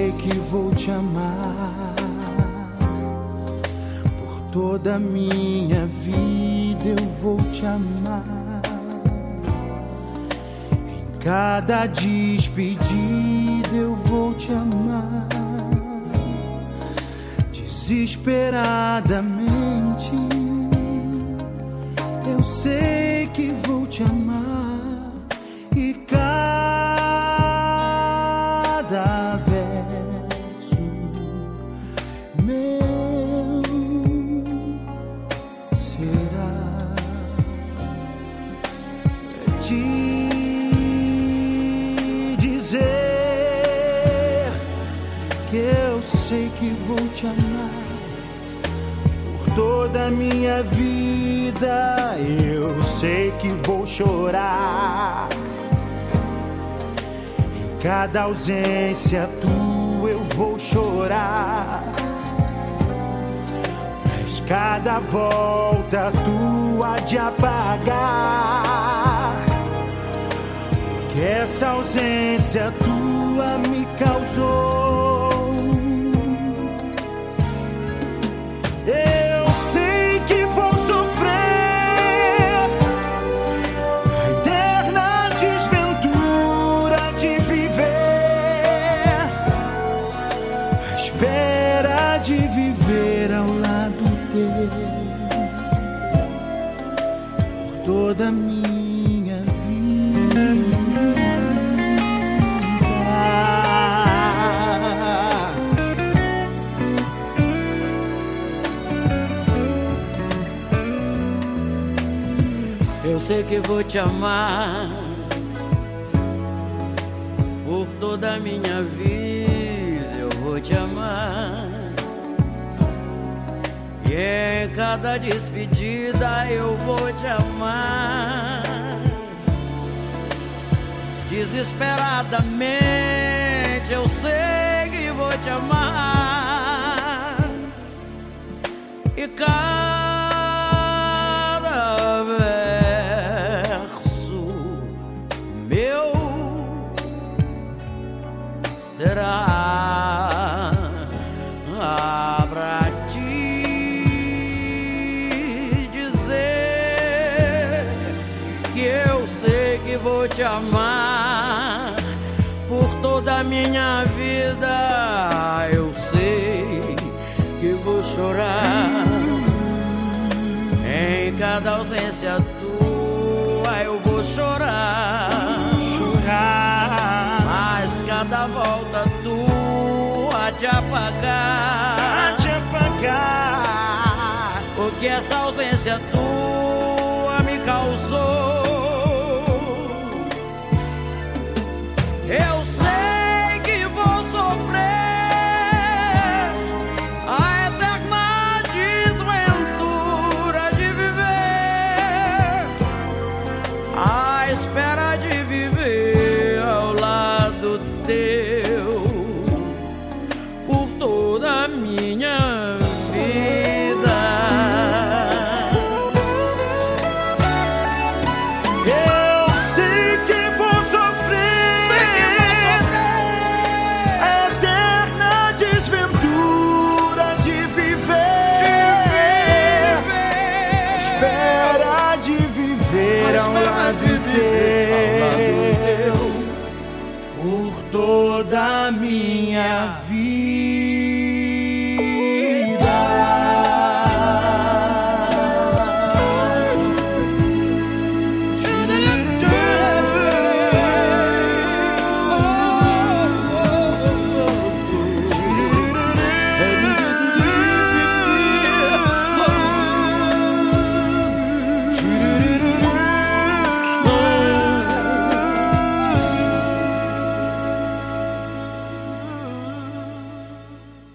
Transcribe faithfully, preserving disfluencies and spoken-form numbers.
sei que vou te amar por toda a minha vida, eu vou te amar. Em cada despedida eu vou te amar. Desesperadamente eu sei que vou te amar. E cada verso meu será te dizer que eu sei que vou te amar por toda a minha vida. Eu sei que vou chorar em cada ausência tua, eu vou chorar. Mas cada volta tua de apagar o que essa ausência tua me causou. Eu sei que vou sofrer a eterna desventura de viver, a espera de viver ao lado teu por toda a minha vida. Eu sei que vou te amar por toda a minha vida, eu vou te amar. E em cada despedida eu vou te amar. Desesperadamente eu sei que vou te amar. E cada verso meu será pra te dizer que eu sei que vou te amar por toda a minha vida. Eu sei que vou chorar em cada ausência tua, eu vou chorar, Chorar, mas cada volta tua de apagar, te apagar o que essa ausência tua me causou. Eu sei que vou sofrer a eterna desventura de viver, a espera de viver ao lado teu por toda a minha vida. Eu sei que vou sofrer, Sei que vou sofrer a eterna desventura de viver, espera de viver ao lado teu por toda a minha vida.